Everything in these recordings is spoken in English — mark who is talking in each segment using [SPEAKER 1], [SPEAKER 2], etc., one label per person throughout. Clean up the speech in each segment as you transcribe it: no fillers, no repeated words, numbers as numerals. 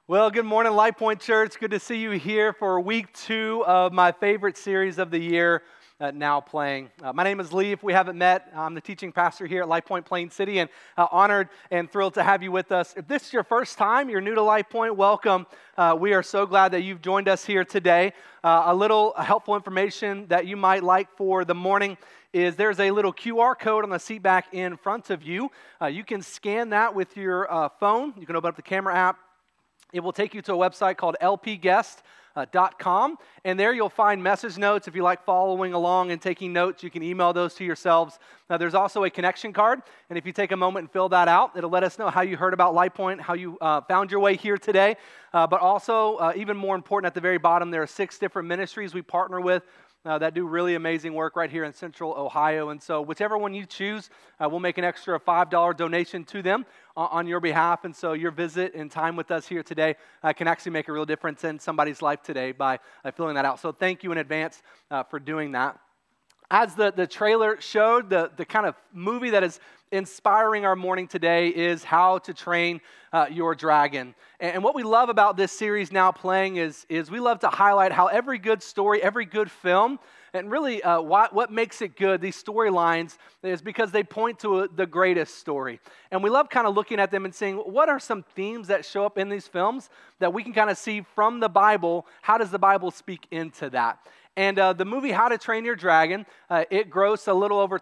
[SPEAKER 1] Well, good morning, Light Point Church. Good to see you here for week 2 of my favorite series of the year, Now Playing. My name is Lee. If we haven't met, I'm the teaching pastor here at Light Point Plain City, and honored and thrilled to have you with us. If this is your first time, you're new to Light Point, welcome. We are so glad that you've joined us here today. A little helpful information that you might like for the morning is there's a little QR code on the seat back in front of you. You can scan that with your phone. You can open up the camera app. It will take you to a website called lpguest.com, and there you'll find message notes. If you like following along and taking notes, you can email those to yourselves. Now, there's also a connection card, and if you take a moment and fill that out, it'll let us know how you heard about Light Point, how you found your way here today. But also, even more important, at the very bottom, there are 6 different ministries we partner with that do really amazing work right here in Central Ohio. And so whichever one you choose, we'll make an extra $5 donation to them on your behalf. And so your visit and time with us here today can actually make a real difference in somebody's life today by filling that out. So thank you in advance for doing that. As the trailer showed, the kind of movie that is inspiring our morning today is How to Train Your Dragon. And what we love about this series Now Playing is we love to highlight how every good story, every good film, and really what makes it good, these storylines, is because they point to the greatest story. And we love kind of looking at them and saying, what are some themes that show up in these films that we can kind of see from the Bible? How does the Bible speak into that? And the movie How to Train Your Dragon, it grossed a little over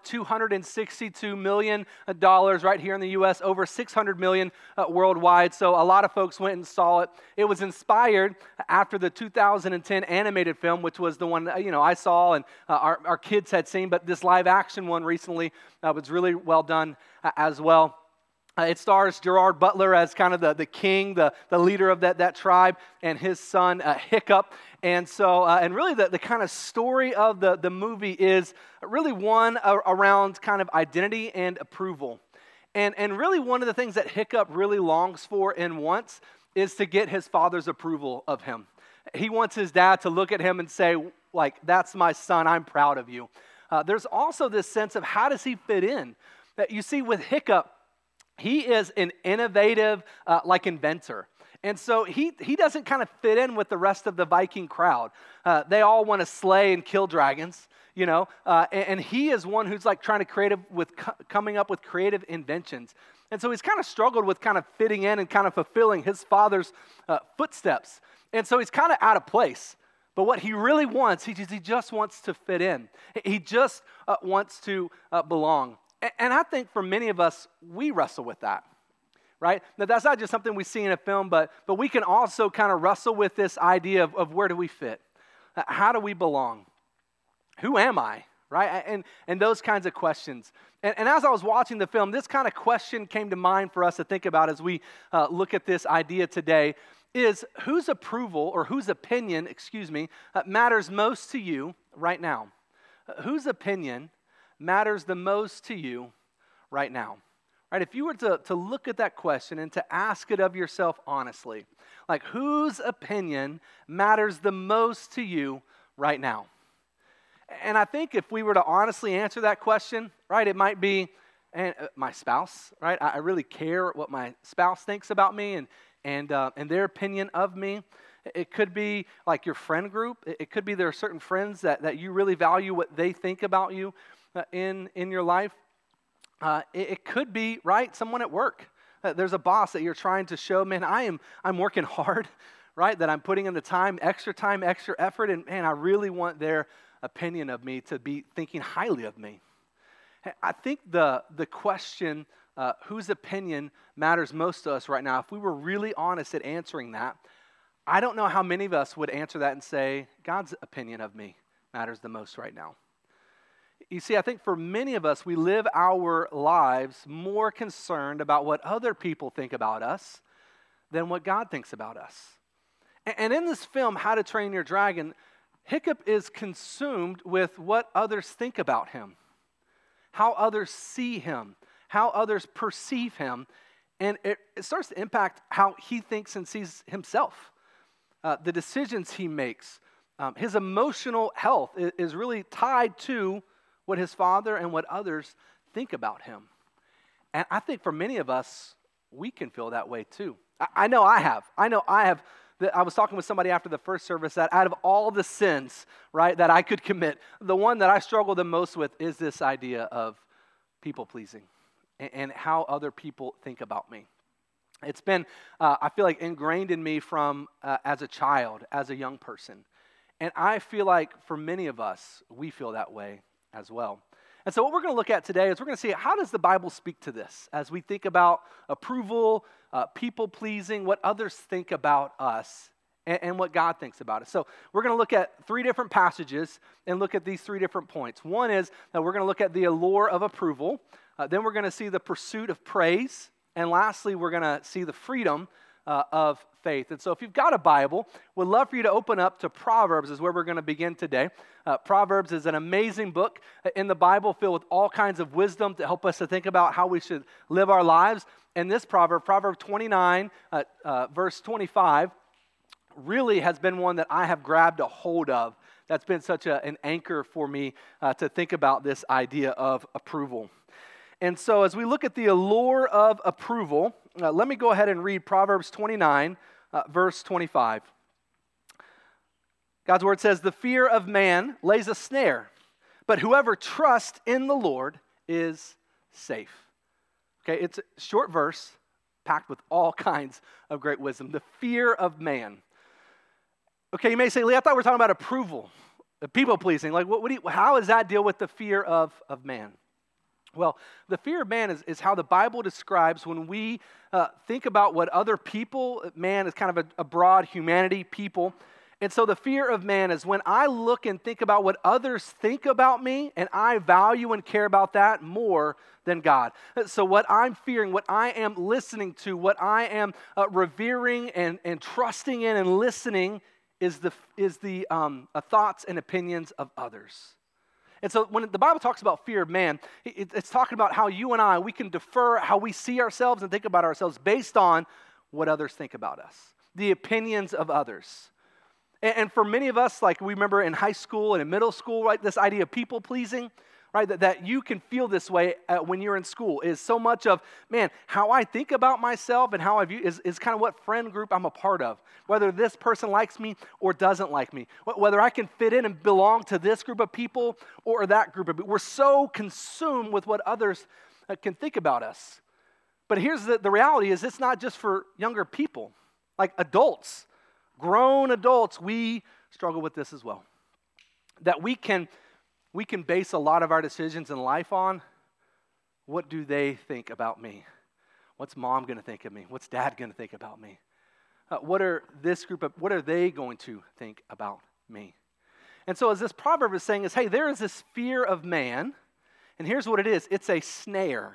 [SPEAKER 1] $262 million right here in the U.S., over $600 million worldwide. So a lot of folks went and saw it. It was inspired after the 2010 animated film, which was the one I saw and our kids had seen. But this live action one recently was really well done as well. It stars Gerard Butler as kind of the king, the leader of that tribe, and his son Hiccup. And so, and really the kind of story of the movie is really one around kind of identity and approval. And really one of the things that Hiccup really longs for and wants is to get his father's approval of him. He wants his dad to look at him and say, like, that's my son, I'm proud of you. There's also this sense of how does he fit in? That you see with Hiccup, he is an innovative, inventor. And so he doesn't kind of fit in with the rest of the Viking crowd. They all want to slay and kill dragons, and he is one who's like trying to coming up with creative inventions. And so he's kind of struggled with kind of fitting in and kind of fulfilling his father's footsteps. And so he's kind of out of place. But what he really wants, he just wants to fit in. He just wants to belong. And I think for many of us, we wrestle with that, right? Now, that's not just something we see in a film, but we can also kind of wrestle with this idea of where do we fit? How do we belong? Who am I, right? And those kinds of questions. And as I was watching the film, this kind of question came to mind for us to think about as we look at this idea today is whose approval or whose opinion, matters most to you right now? Whose opinion matters the most to you right now? Right? If you were to look at that question and to ask it of yourself honestly, like whose opinion matters the most to you right now? And I think if we were to honestly answer that question, right, it might be my spouse, right? I really care what my spouse thinks about me and their opinion of me. It could be like your friend group. It could be there are certain friends that you really value what they think about you in your life. It could be, right, someone at work. There's a boss that you're trying to show, man, I'm working hard, right, that I'm putting in the time, extra effort, and man, I really want their opinion of me to be thinking highly of me. I think the question, whose opinion matters most to us right now, if we were really honest at answering that, I don't know how many of us would answer that and say, God's opinion of me matters the most right now. You see, I think for many of us, we live our lives more concerned about what other people think about us than what God thinks about us. And in this film, How to Train Your Dragon, Hiccup is consumed with what others think about him, how others see him, how others perceive him, and it starts to impact how he thinks and sees himself. The decisions he makes, his emotional health is really tied to what his father and what others think about him. And I think for many of us, we can feel that way too. I know I have. I was talking with somebody after the first service that out of all the sins, right, that I could commit, the one that I struggle the most with is this idea of people pleasing and how other people think about me. It's been, I feel like, ingrained in me from as a child, as a young person. And I feel like for many of us, we feel that way as well. And so what we're going to look at today is we're going to see how does the Bible speak to this as we think about approval, people pleasing, what others think about us, and what God thinks about it. So we're going to look at three different passages and look at these three different points. One is that we're going to look at the allure of approval. Then we're going to see the pursuit of praise. And lastly, we're going to see the freedom of faith. And so if you've got a Bible, we'd love for you to open up to Proverbs is where we're going to begin today. Proverbs is an amazing book in the Bible filled with all kinds of wisdom to help us to think about how we should live our lives. And this Proverb 29, verse 25, really has been one that I have grabbed a hold of. That's been such an anchor for me to think about this idea of approval. And so as we look at the allure of approval, let me go ahead and read Proverbs 29, verse 25. God's word says, "The fear of man lays a snare, but whoever trusts in the Lord is safe." Okay, it's a short verse packed with all kinds of great wisdom. The fear of man. Okay, you may say, Lee, I thought we were talking about approval, people pleasing. Like, how does that deal with the fear of man? Well, the fear of man is how the Bible describes when we think about what other people, man is kind of a broad humanity, people. And so the fear of man is when I look and think about what others think about me, and I value and care about that more than God. So what I'm fearing, what I am listening to, what I am revering and trusting in and listening is the thoughts and opinions of others. And so when the Bible talks about fear of man, it's talking about how you and I, we can defer how we see ourselves and think about ourselves based on what others think about us, the opinions of others. And for many of us, like we remember in high school and in middle school, right, this idea of people pleasing, right, that you can feel this way when you're in school is so much of, man, how I think about myself and how I view is kind of what friend group I'm a part of. Whether this person likes me or doesn't like me. Whether I can fit in and belong to this group of people or that group of people. We're so consumed with what others can think about us. But here's the reality is it's not just for younger people. Like adults, grown adults, we struggle with this as well. That we can base a lot of our decisions in life on what do they think about me? What's mom going to think of me? What's dad going to think about me? What are they going to think about me? And so as this proverb is saying is, hey, there is this fear of man, and here's what it is. It's a snare.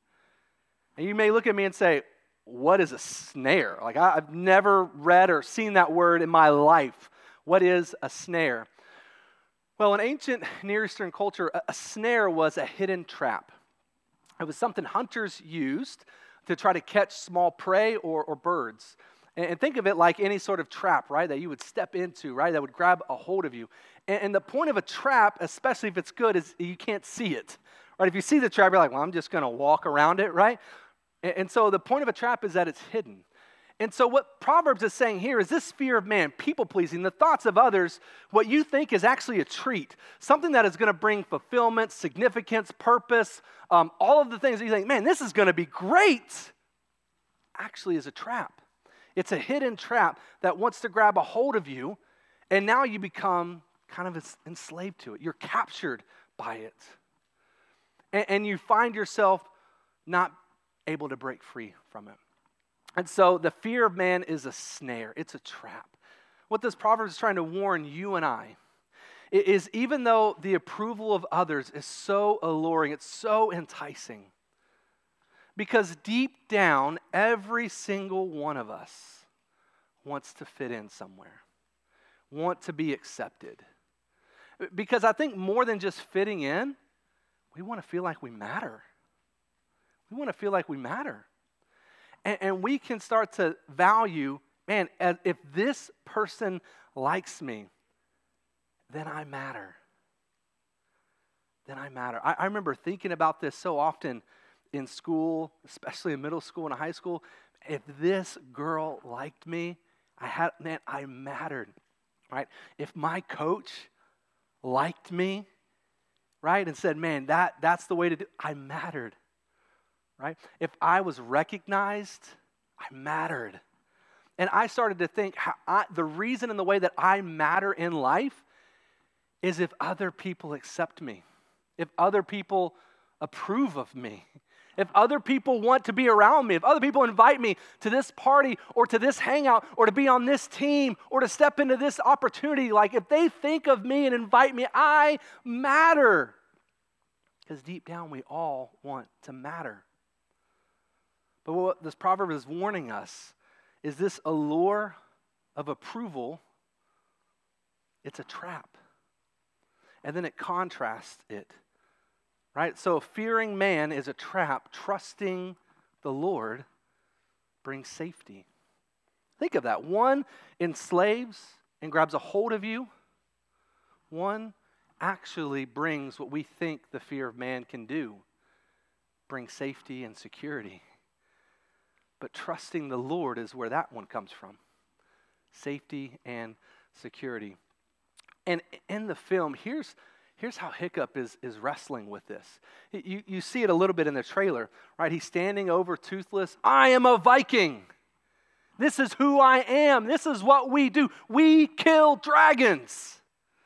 [SPEAKER 1] And you may look at me and say, what is a snare? Like I've never read or seen that word in my life. What is a snare? Well, in ancient Near Eastern culture, a snare was a hidden trap. It was something hunters used to try to catch small prey or birds. And think of it like any sort of trap, right, that you would step into, right, that would grab a hold of you. And the point of a trap, especially if it's good, is you can't see it, right? If you see the trap, you're like, well, I'm just going to walk around it, right? And so the point of a trap is that it's hidden. And so what Proverbs is saying here is this fear of man, people-pleasing, the thoughts of others, what you think is actually a treat, something that is going to bring fulfillment, significance, purpose, all of the things that you think, man, this is going to be great, actually is a trap. It's a hidden trap that wants to grab a hold of you, and now you become kind of enslaved to it. You're captured by it. And you find yourself not able to break free from it. And so the fear of man is a snare. It's a trap. What this proverb is trying to warn you and I is even though the approval of others is so alluring, it's so enticing, because deep down, every single one of us wants to fit in somewhere, want to be accepted. Because I think more than just fitting in, we want to feel like we matter. We want to feel like we matter. And we can start to value, man, if this person likes me, then I matter. Then I matter. I remember thinking about this so often in school, especially in middle school and high school. If this girl liked me, I mattered, right? If my coach liked me, right, and said, man, that's the way to do it, I mattered, right? If I was recognized, I mattered. And I started to think the reason and the way that I matter in life is if other people accept me, if other people approve of me, if other people want to be around me, if other people invite me to this party or to this hangout or to be on this team or to step into this opportunity, like if they think of me and invite me, I matter. Because deep down we all want to matter. But what this proverb is warning us is this allure of approval, it's a trap. And then it contrasts it, right? So fearing man is a trap. Trusting the Lord brings safety. Think of that. One enslaves and grabs a hold of you. One actually brings what we think the fear of man can do, bring safety and security. But trusting the Lord is where that one comes from. Safety and security. And in the film, here's how Hiccup is wrestling with this. You see it a little bit in the trailer, right? He's standing over Toothless. I am a Viking. This is who I am. This is what we do. We kill dragons.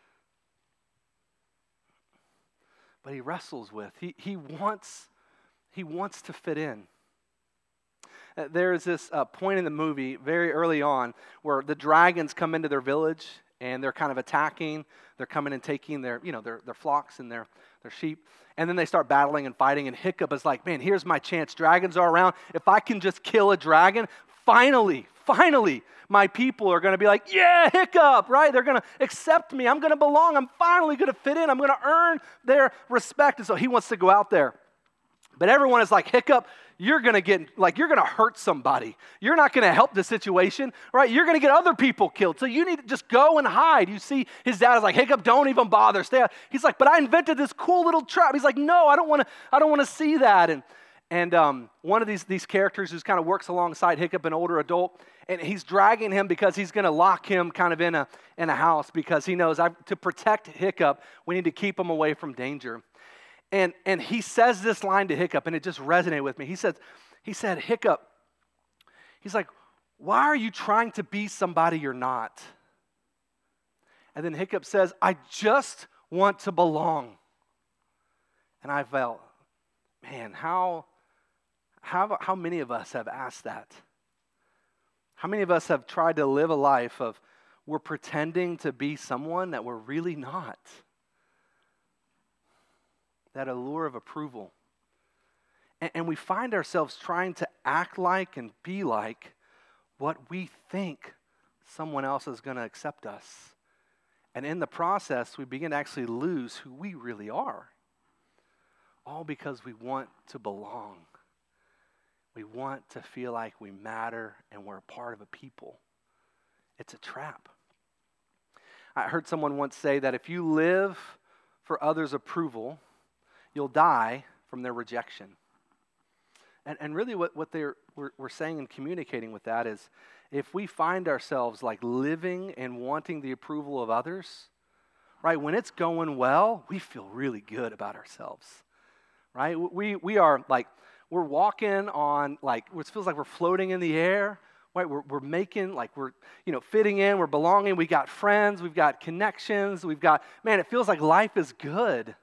[SPEAKER 1] But he wrestles with. He wants to fit in. There's this point in the movie very early on where the dragons come into their village and they're kind of attacking. They're coming and taking their flocks and their sheep. And then they start battling and fighting. And Hiccup is like, man, here's my chance. Dragons are around. If I can just kill a dragon, finally, my people are going to be like, yeah, Hiccup, right? They're going to accept me. I'm going to belong. I'm finally going to fit in. I'm going to earn their respect. And so he wants to go out there. But everyone is like, Hiccup, you're going to hurt somebody. You're not going to help the situation, right? You're going to get other people killed. So you need to just go and hide. You see his dad is like, Hiccup, don't even bother. Stay out. He's like, but I invented this cool little trap. He's like, no, I don't want to see that. And one of these characters who kind of works alongside Hiccup, an older adult, and he's dragging him because he's going to lock him kind of in a house because he knows to protect Hiccup, we need to keep him away from danger. And he says this line to Hiccup, and it just resonated with me. He said, Hiccup, he's like, why are you trying to be somebody you're not? And then Hiccup says, I just want to belong. And I felt, man, how many of us have asked that? How many of us have tried to live a life of we're pretending to be someone that we're really not? That allure of approval. And we find ourselves trying to act like and be like what we think someone else is going to accept us. And in the process, we begin to actually lose who we really are. All because we want to belong. We want to feel like we matter and we're a part of a people. It's a trap. I heard someone once say that if you live for others' approval, you'll die from their rejection. And really what we're saying and communicating with that is if we find ourselves like living and wanting the approval of others, right, when it's going well, we feel really good about ourselves, right? We are like, we're walking on like, it feels like we're floating in the air, right? We're making, like we're, fitting in, we're belonging, we got friends, we've got connections, man, it feels like life is good.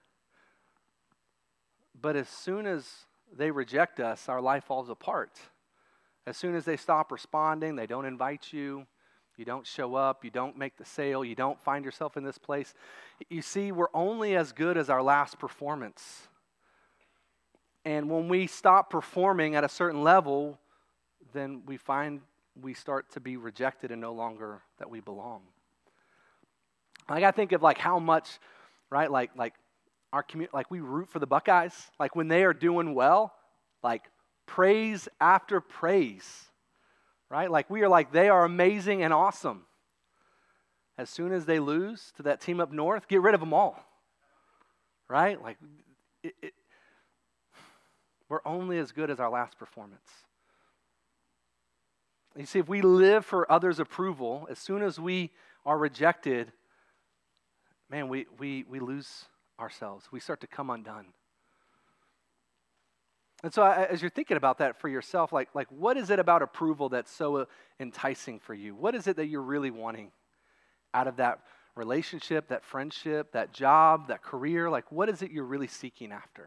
[SPEAKER 1] But as soon as they reject us, our life falls apart. As soon as they stop responding, they don't invite you, you don't show up, you don't make the sale, you don't find yourself in this place. You see, we're only as good as our last performance. And when we stop performing at a certain level, then we find we start to be rejected and no longer that we belong. Like I think of like how much, right, like our community, like we root for the Buckeyes, like when they are doing well, like praise after praise, right? Like we are like, they are amazing and awesome. As soon as they lose to that team up north, get rid of them all, right? Like we're only as good as our last performance. You see, if we live for others' approval, as soon as we are rejected, man, we lose ourselves. We start to come undone. And so as you're thinking about that for yourself, like what is it about approval that's so enticing for you? What is it that you're really wanting out of that relationship, that friendship, that job, that career? Like, what is it you're really seeking after?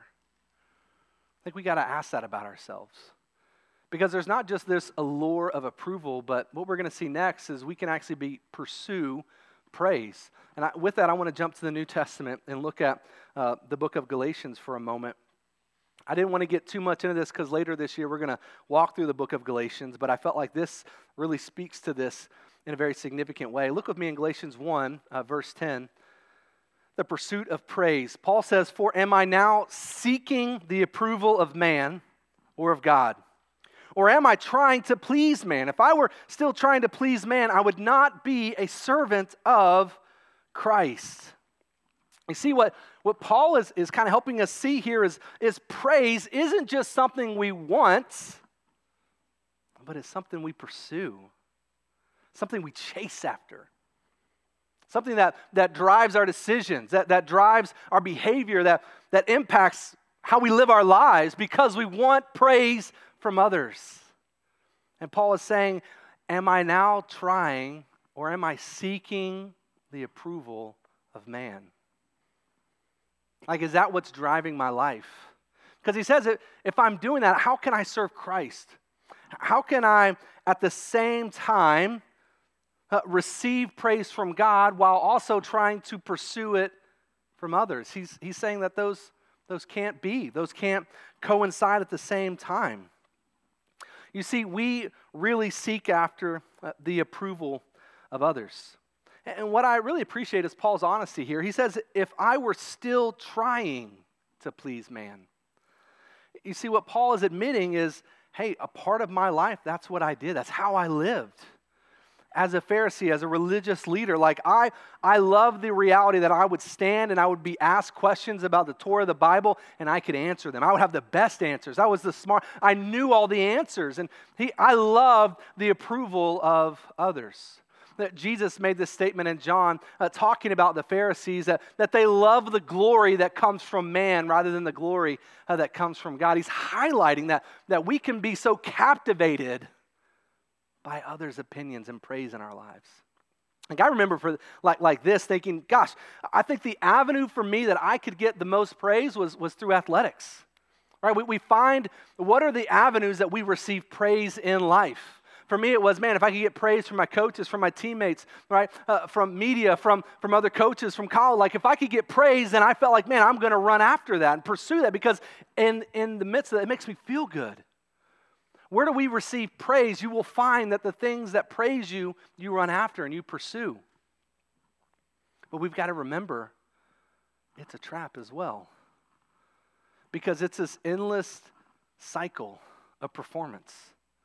[SPEAKER 1] I think we got to ask that about ourselves. Because there's not just this allure of approval, but what we're going to see next is we can actually pursue praise. And with that, I want to jump to the New Testament and look at the book of Galatians for a moment. I didn't want to get too much into this because later this year we're going to walk through the book of Galatians, but I felt like this really speaks to this in a very significant way. Look with me in Galatians 1, verse 10, the pursuit of praise. Paul says, "For am I now seeking the approval of man or of God? Or am I trying to please man? If I were still trying to please man, I would not be a servant of Christ." You see, what Paul is kind of helping us see here is praise isn't just something we want, but it's something we pursue, something we chase after, something that drives our decisions, that drives our behavior, that impacts how we live our lives because we want praise from others. And Paul is saying, am I now trying or am I seeking the approval of man? Like, is that what's driving my life? Because he says, if I'm doing that, how can I serve Christ? How can I, at the same time, receive praise from God while also trying to pursue it from others? He's saying that those can't be. Those can't coincide at the same time. You see, we really seek after the approval of others. And what I really appreciate is Paul's honesty here. He says, if I were still trying to please man. You see, what Paul is admitting is, hey, a part of my life, that's what I did. That's how I lived. As a Pharisee, as a religious leader, like I love the reality that I would stand and I would be asked questions about the Torah, the Bible, and I could answer them. I would have the best answers. I was the smart. I knew all the answers. And I loved the approval of others. That Jesus made this statement in John talking about the Pharisees, that they love the glory that comes from man rather than the glory that comes from God. He's highlighting that we can be so captivated by others' opinions and praise in our lives. Like I remember for like this thinking, gosh, I think the avenue for me that I could get the most praise was through athletics. Right? We find what are the avenues that we receive praise in life. For me, it was, man, if I could get praise from my coaches, from my teammates, right, from media, from other coaches, from college, like if I could get praise, then I felt like, man, I'm going to run after that and pursue that because in the midst of it, it makes me feel good. Where do we receive praise? You will find that the things that praise you, you run after and you pursue. But we've got to remember, it's a trap as well. Because it's this endless cycle of performance.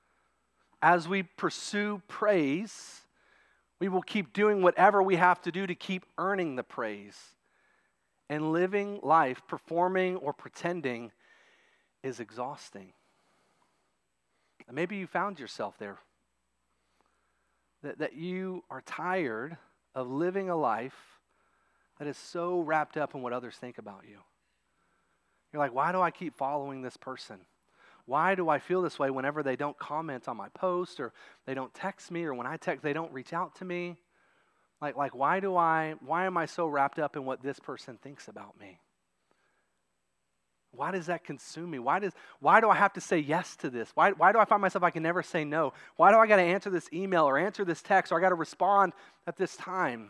[SPEAKER 1] As we pursue praise, we will keep doing whatever we have to do to keep earning the praise. And living life, performing or pretending, is exhausting. And maybe you found yourself there. That you are tired of living a life that is so wrapped up in what others think about you. You're like, why do I keep following this person? Why do I feel this way whenever they don't comment on my post or they don't text me or when I text they don't reach out to me? Like why am I so wrapped up in what this person thinks about me? Why does that consume me? Why do I have to say yes to this? Why do I find myself I can never say no? Why do I got to answer this email or answer this text or I got to respond at this time?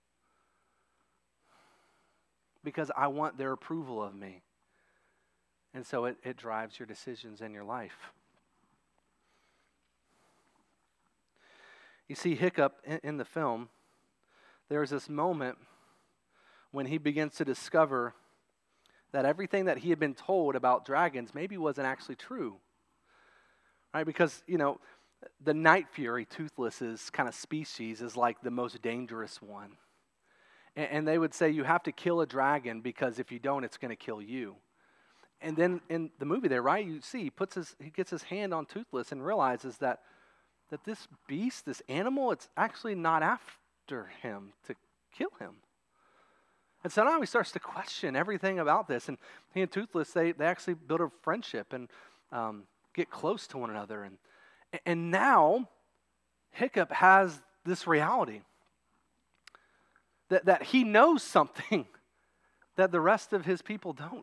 [SPEAKER 1] Because I want their approval of me. And so it drives your decisions in your life. You see Hiccup in the film, there's this moment when he begins to discover that everything that he had been told about dragons maybe wasn't actually true. Right? Because, the night fury, Toothless's kind of species, is like the most dangerous one. And they would say you have to kill a dragon because if you don't, it's going to kill you. And then in the movie there, right, you see he gets his hand on Toothless and realizes that that this beast, this animal, it's actually not after him to kill him. And so now he starts to question everything about this. And he and Toothless, they actually build a friendship and get close to one another. And now Hiccup has this reality that he knows something that the rest of his people don't.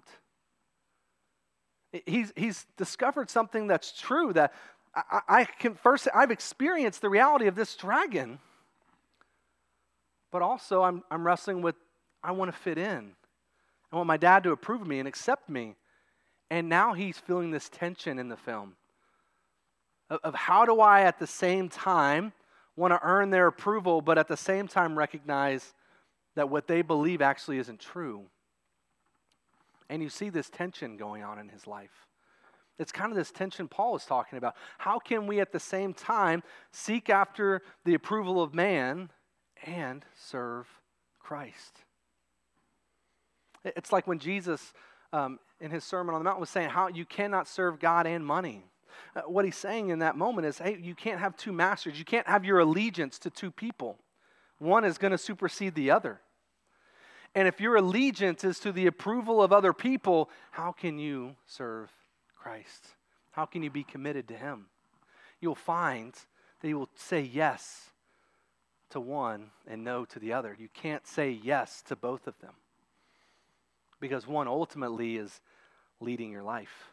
[SPEAKER 1] He's discovered something that's true, that I've experienced the reality of this dragon, but also I'm wrestling with, I want to fit in. I want my dad to approve of me and accept me. And now he's feeling this tension in the film of how do I at the same time want to earn their approval, but at the same time recognize that what they believe actually isn't true. And you see this tension going on in his life. It's kind of this tension Paul is talking about. How can we at the same time seek after the approval of man and serve Christ? It's like when Jesus, in his Sermon on the Mount, was saying how you cannot serve God and money. What he's saying in that moment is, hey, you can't have two masters. You can't have your allegiance to two people. One is going to supersede the other. And if your allegiance is to the approval of other people, how can you serve Christ? How can you be committed to him? You'll find that you will say yes to one and no to the other. You can't say yes to both of them, because one ultimately is leading your life.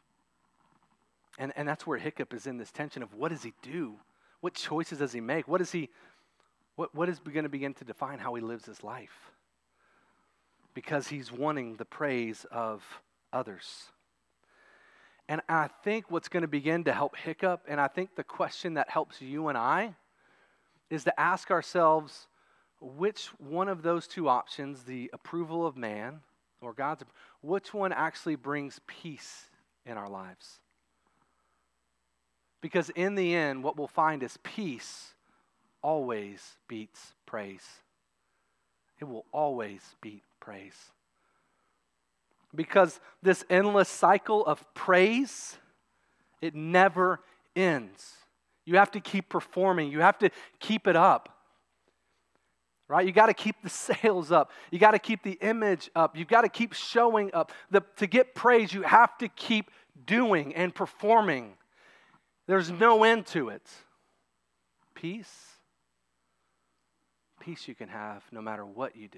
[SPEAKER 1] And that's where Hiccup is in this tension of, what does he do? What choices does he make? What is going to begin to define how he lives his life? Because he's wanting the praise of others. And I think what's going to begin to help Hiccup, and I think the question that helps you and I, is to ask ourselves, which one of those two options, the approval of man or God's, which one actually brings peace in our lives? Because in the end, what we'll find is peace always beats praise. It will always beat praise. Because this endless cycle of praise, it never ends. You have to keep performing. You have to keep it up. Right? You got to keep the sales up. You got to keep the image up. You got to keep showing up. To get praise, you have to keep doing and performing. There's no end to it. Peace you can have no matter what you do.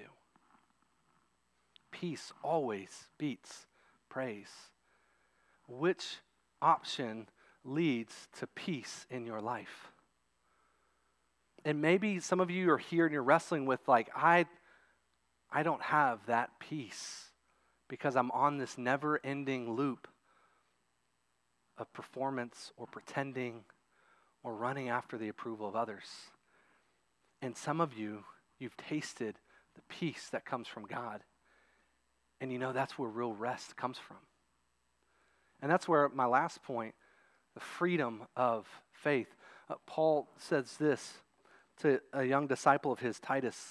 [SPEAKER 1] Peace always beats praise. Which option leads to peace in your life? And maybe some of you are here and you're wrestling with, like, I don't have that peace because I'm on this never-ending loop of performance or pretending or running after the approval of others. And some of you, you've tasted the peace that comes from God. And you know that's where real rest comes from. And that's where my last point, the freedom of faith. Paul says this to a young disciple of his, Titus.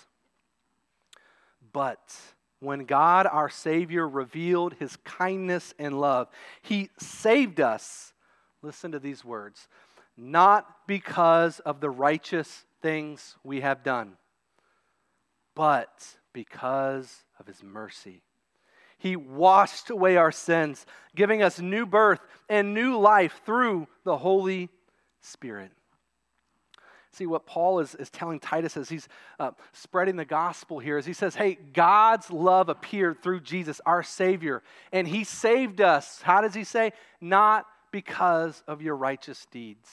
[SPEAKER 1] But when God our Savior revealed his kindness and love, he saved us, listen to these words, not because of the righteous things we have done, but because of his mercy. He washed away our sins, giving us new birth and new life through the Holy Spirit. See, what Paul is telling Titus as he's spreading the gospel here is he says, hey, God's love appeared through Jesus, our Savior, and he saved us. How does he say? Not because of your righteous deeds.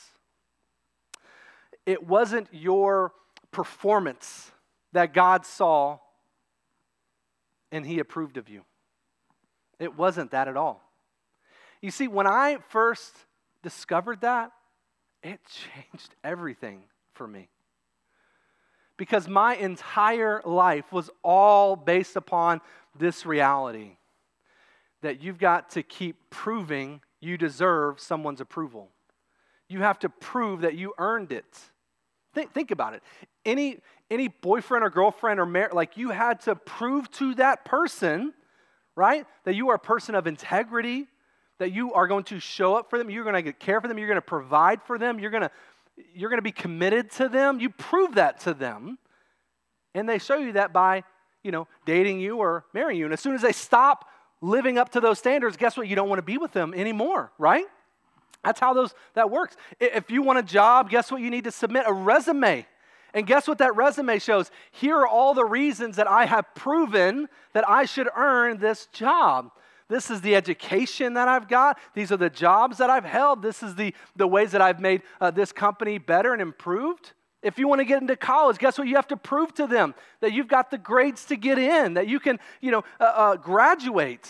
[SPEAKER 1] It wasn't your performance that God saw and he approved of you. It wasn't that at all. You see, when I first discovered that, it changed everything for me. Because my entire life was all based upon this reality that you've got to keep proving you deserve someone's approval. You have to prove that you earned it. Think about it. Any boyfriend or girlfriend or like you had to prove to that person, right, that you are a person of integrity, that you are going to show up for them, you're going to care for them, you're going to provide for them, you're going to you're going to be committed to them, you prove that to them. And they show you that by, dating you or marrying you. And as soon as they stop living up to those standards, guess what? You don't want to be with them anymore, right? That's how that works. If you want a job, guess what? You need to submit a resume. And guess what that resume shows? Here are all the reasons that I have proven that I should earn this job. This is the education that I've got. These are the jobs that I've held. This is the ways that I've made this company better and improved. If you want to get into college, guess what? You have to prove to them that you've got the grades to get in, that you can, graduate.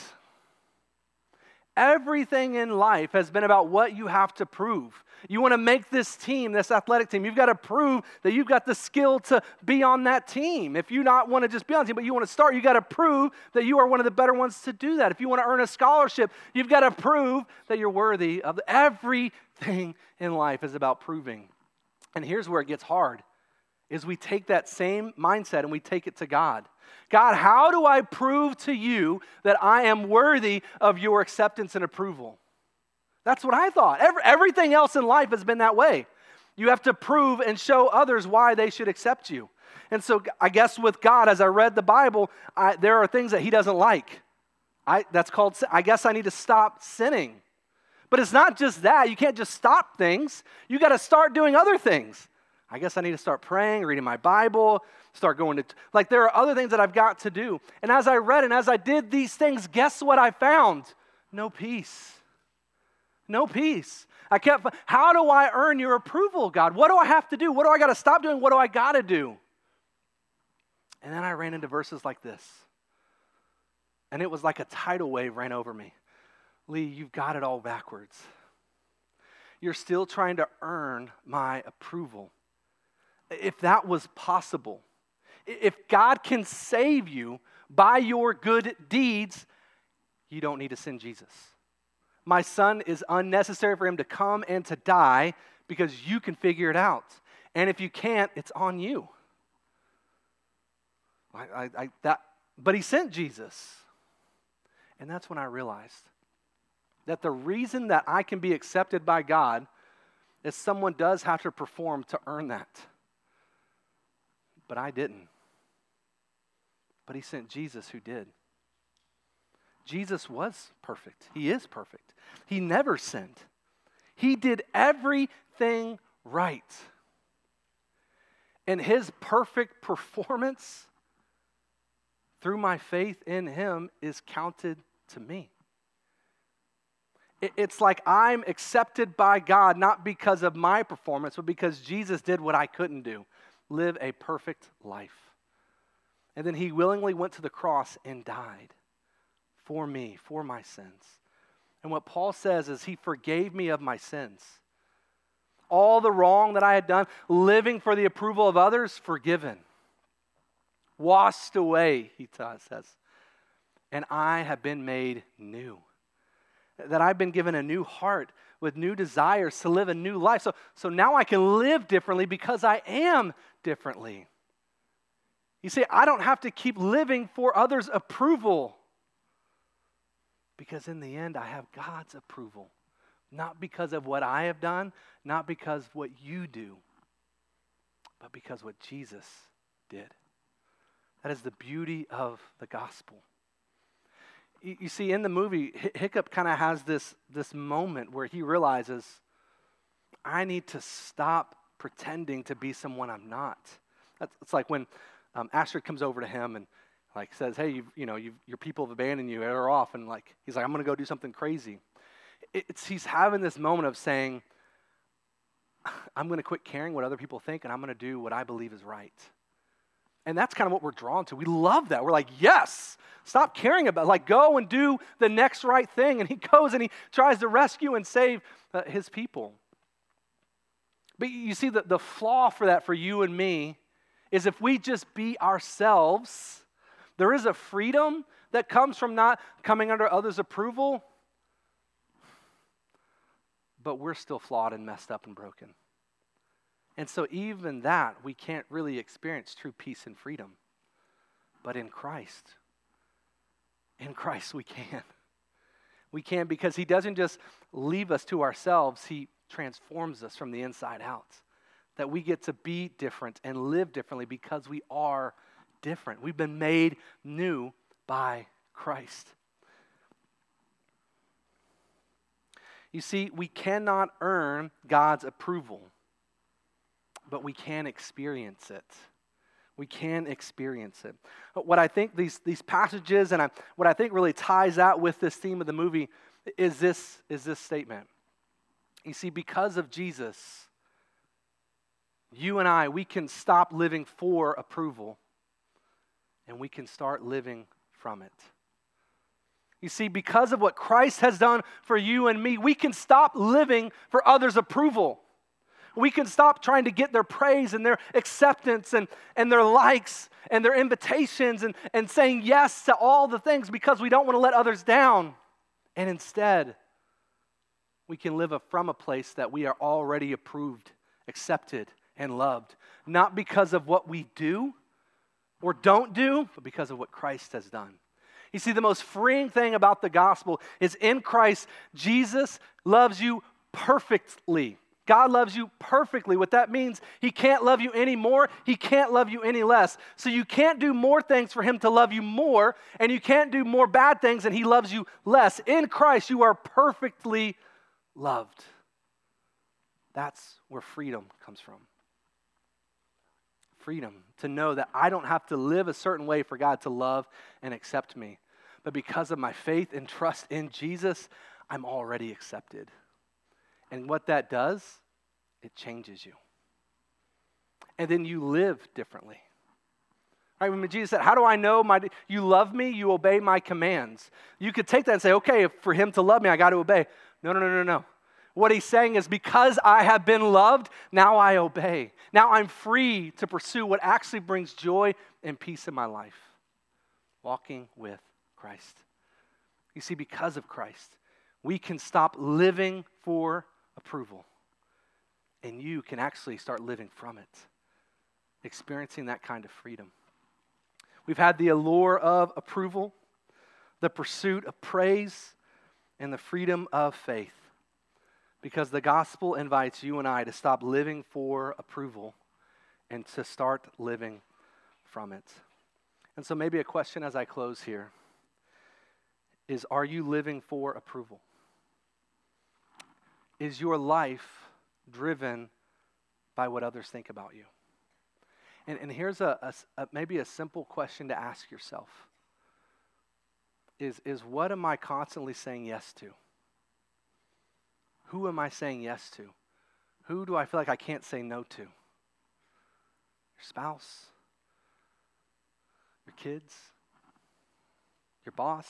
[SPEAKER 1] Everything in life has been about what you have to prove. You want to make this team, this athletic team, you've got to prove that you've got the skill to be on that team. If you not want to just be on the team, but you want to start, you got to prove that you are one of the better ones to do that. If you want to earn a scholarship, you've got to prove that you're worthy of everything in life is about proving. And here's where it gets hard, is we take that same mindset and we take it to God. God, how do I prove to you that I am worthy of your acceptance and approval? That's what I thought. Everything else in life has been that way. You have to prove and show others why they should accept you. And so I guess with God, as I read the Bible, there are things that he doesn't like. That's called, I guess I need to stop sinning. But it's not just that. You can't just stop things. You got to start doing other things. I guess I need to start praying, reading my Bible, start going to, there are other things that I've got to do. And as I read and as I did these things, guess what I found? No peace. No peace. How do I earn your approval, God? What do I have to do? What do I got to stop doing? What do I got to do? And then I ran into verses like this. And it was like a tidal wave ran over me. Lee, you've got it all backwards. You're still trying to earn my approval. If that was possible, if God can save you by your good deeds, you don't need to send Jesus. My son is unnecessary for him to come and to die because you can figure it out. And if you can't, it's on you. But he sent Jesus. And that's when I realized that the reason that I can be accepted by God is someone does have to perform to earn that. But I didn't. But he sent Jesus who did. Jesus was perfect. He is perfect. He never sinned. He did everything right. And his perfect performance through my faith in him is counted to me. It's like I'm accepted by God not because of my performance, but because Jesus did what I couldn't do, live a perfect life. And then he willingly went to the cross and died for me, for my sins. And what Paul says is he forgave me of my sins. All the wrong that I had done, living for the approval of others, forgiven. Washed away, he says. And I have been made new. That I've been given a new heart with new desires to live a new life. So now I can live differently because I am differently. You see, I don't have to keep living for others' approval. Because in the end, I have God's approval. Not because of what I have done, not because of what you do, but because what Jesus did. That is the beauty of the gospel. You see, in the movie, Hiccup kind of has this moment where he realizes, I need to stop pretending to be someone I'm not. It's like when Astrid comes over to him and says, hey, your people have abandoned you, they're off, and he's like, I'm going to go do something crazy. He's having this moment of saying, I'm going to quit caring what other people think, and I'm going to do what I believe is right. And that's kind of what we're drawn to. We love that. We're like, yes, stop caring about, go and do the next right thing. And he goes and he tries to rescue and save his people. But you see, the flaw for that for you and me is if we just be ourselves, there is a freedom that comes from not coming under others' approval, but we're still flawed and messed up and broken. And so even that, we can't really experience true peace and freedom. But in Christ we can. We can because he doesn't just leave us to ourselves, he transforms us from the inside out. that we get to be different and live differently because we are different. We've been made new by Christ. You see, we cannot earn God's approval, but we can experience it. We can experience it. What I think these passages and what I think really ties out with this theme of the movie is this statement. You see, because of Jesus, you and I, we can stop living for approval and we can start living from it. You see, because of what Christ has done for you and me, we can stop living for others' approval. We can stop trying to get their praise and their acceptance and their likes and their invitations and saying yes to all the things because we don't want to let others down. And instead, we can live from a place that we are already approved, accepted, and loved. Not because of what we do or don't do, but because of what Christ has done. You see, the most freeing thing about the gospel is in Christ, Jesus loves you perfectly. God loves you perfectly. What that means, He can't love you any more. He can't love you any less. So you can't do more things for Him to love you more, and you can't do more bad things and He loves you less. In Christ, you are perfectly loved. That's where freedom comes from. Freedom to know that I don't have to live a certain way for God to love and accept me. But because of my faith and trust in Jesus, I'm already accepted. And what that does, it changes you. And then you live differently. Right? When Jesus said, how do I know you love me, you obey my commands? You could take that and say, okay, for Him to love me, I got to obey. No. What He's saying is because I have been loved, now I obey. Now I'm free to pursue what actually brings joy and peace in my life. Walking with Christ. You see, because of Christ, we can stop living for approval. And you can actually start living from it. Experiencing that kind of freedom. We've had the allure of approval, the pursuit of praise, and the freedom of faith. Because the gospel invites you and I to stop living for approval and to start living from it. And so maybe a question as I close here is, are you living for approval? Is your life driven by what others think about you? And here's maybe a simple question to ask yourself. Is what am I constantly saying yes to? Who am I saying yes to? Who do I feel like I can't say no to? Your spouse? Your kids? Your boss?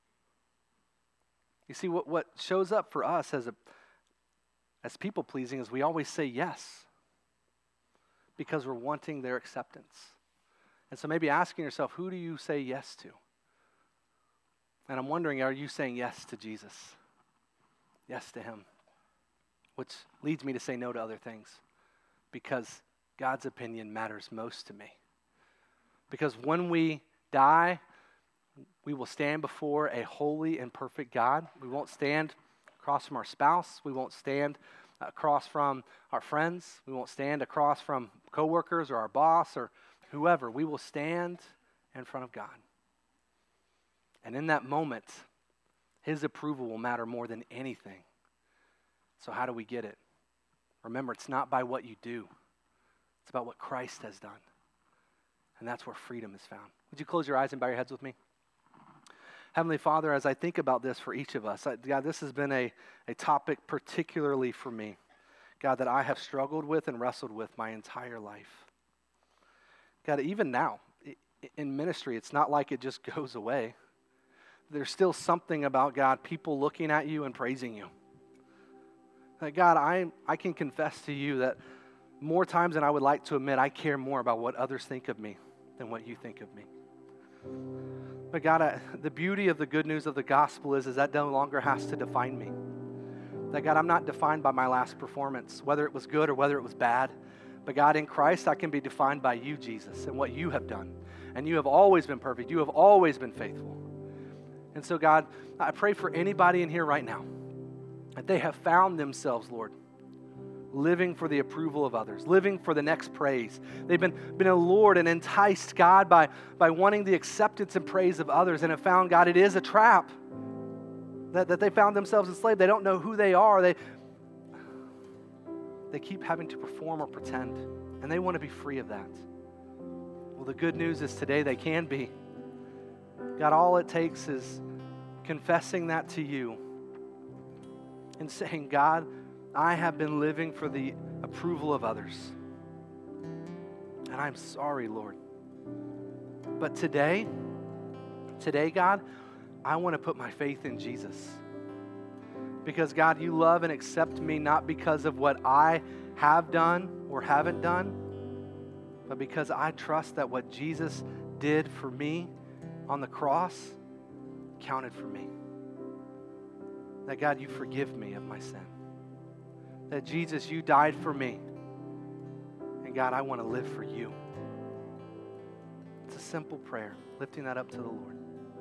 [SPEAKER 1] You see, what shows up for us as people-pleasing is we always say yes because we're wanting their acceptance. And so maybe asking yourself, who do you say yes to? And I'm wondering, are you saying yes to Jesus? Yes to Him. Which leads me to say no to other things because God's opinion matters most to me. Because when we die, we will stand before a holy and perfect God. We won't stand across from our spouse. We won't stand across from our friends. We won't stand across from coworkers or our boss or whoever. We will stand in front of God. And in that moment, His approval will matter more than anything. So how do we get it? Remember, it's not by what you do. It's about what Christ has done. And that's where freedom is found. Would you close your eyes and bow your heads with me? Heavenly Father, as I think about this for each of us, God, this has been a topic particularly for me, God, that I have struggled with and wrestled with my entire life. God, even now, in ministry, it's not like it just goes away. There's still something about, God, people looking at you and praising you. God, I can confess to you that more times than I would like to admit, I care more about what others think of me than what you think of me. But God, the beauty of the good news of the gospel is that no longer has to define me. That God, I'm not defined by my last performance, whether it was good or whether it was bad. But God, in Christ, I can be defined by you, Jesus, and what you have done. And you have always been perfect. You have always been faithful. And so God, I pray for anybody in here right now that they have found themselves, Lord, living for the approval of others, living for the next praise. They've been allured and enticed, God, by wanting the acceptance and praise of others, and have found, God, it is a trap that they found themselves enslaved. They don't know who they are. They keep having to perform or pretend, and they want to be free of that. Well, the good news is today they can be. God, all it takes is confessing that to you and saying, God, I have been living for the approval of others. And I'm sorry, Lord. But today, God, I want to put my faith in Jesus. Because, God, you love and accept me not because of what I have done or haven't done, but because I trust that what Jesus did for me on the cross counted for me. That, God, you forgive me of my sin. That, Jesus, you died for me. And, God, I want to live for you. It's a simple prayer, lifting that up to the Lord.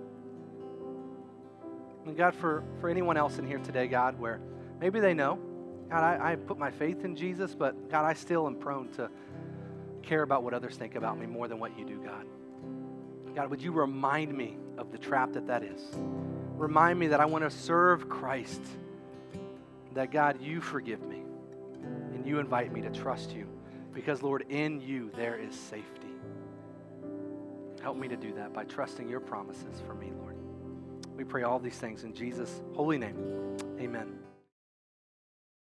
[SPEAKER 1] And, God, for anyone else in here today, God, where maybe they know, God, I put my faith in Jesus, but, God, I still am prone to care about what others think about me more than what you do, God. God, would you remind me of the trap that is? Remind me that I want to serve Christ. That, God, you forgive me and you invite me to trust you because, Lord, in you there is safety. Help me to do that by trusting your promises for me, Lord. We pray all these things in Jesus' holy name. Amen.